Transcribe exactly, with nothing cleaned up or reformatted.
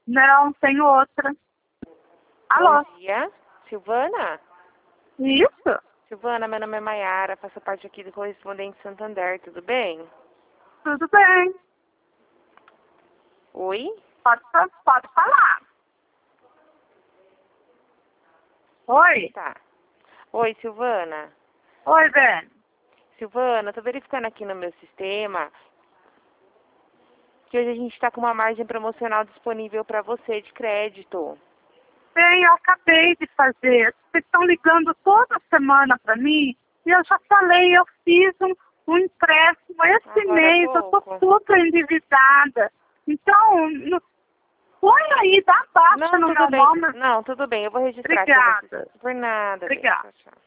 Não, tem outra. Alô? Bom dia. Silvana? Isso? Silvana, meu nome é Maiara, faço parte aqui do Correspondente Santander, tudo bem? Tudo bem. Oi? Pode, pode falar. Oi? Tá. Oi, Silvana. Oi, Ben. Silvana, tô verificando aqui no meu sistema que hoje a gente está com uma margem promocional disponível para você de crédito. Bem, eu acabei de fazer. Vocês estão ligando toda semana para mim e eu já falei, eu fiz um, um empréstimo esse Agora mês, há eu estou pouco. super endividada. Então, no, põe aí, dá baixa Não, no tudo meu bem. nome. Não, tudo bem. Eu vou registrar aqui. Obrigada. no sistema. Por nada. Bem. Obrigada. Tchau, tchau.